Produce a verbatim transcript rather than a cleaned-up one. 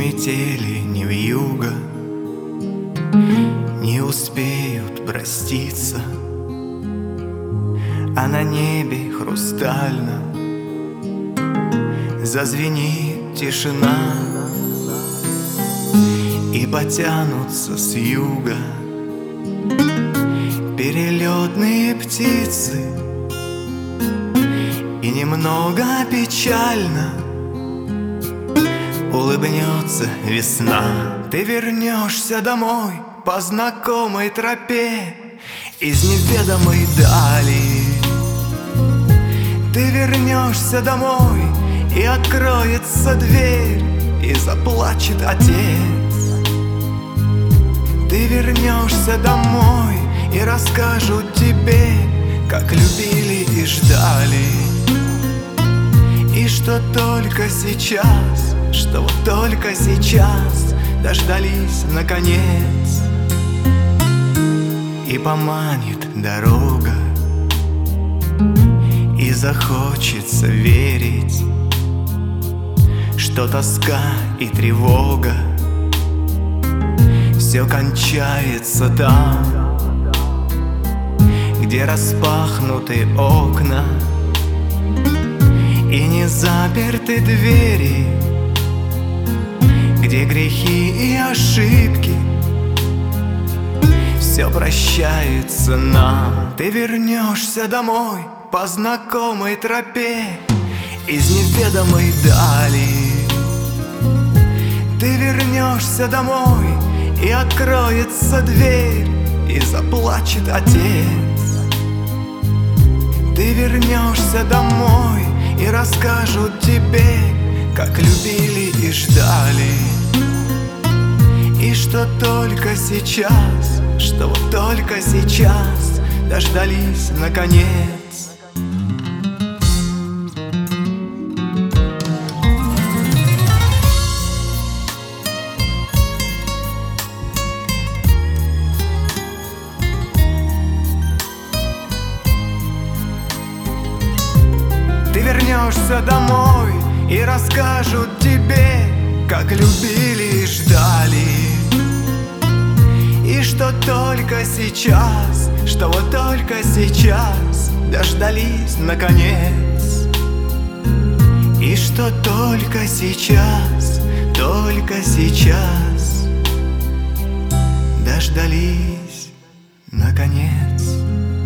метели, ни вьюга не успеют проститься, а на небе хрустально зазвенит тишина, и потянутся с юга перелетные птицы. И немного печально улыбнется весна. Ты вернешься домой по знакомой тропе из неведомой дали. Ты вернешься домой, и откроется дверь, и заплачет отец. Ты вернешься домой, и расскажут тебе, как любили и ждали. И что только сейчас, что вот только сейчас дождались наконец. И поманит дорога, и захочется верить, что тоска и тревога все кончается там, где распахнуты окна и не заперты двери, где грехи и ошибки все прощается нам. Ты вернешься домой по знакомой тропе из неведомой дали. Ты вернешься домой, и откроется дверь, и заплачет отец. Ты вернешься домой, и расскажут тебе, как любили и ждали. И что только сейчас, что вот только сейчас дождались наконец. Ты вернешься домой, и расскажут тебе, как любили и ждали. И что только сейчас, что вот только сейчас дождались наконец. И что только сейчас, только сейчас дождались наконец.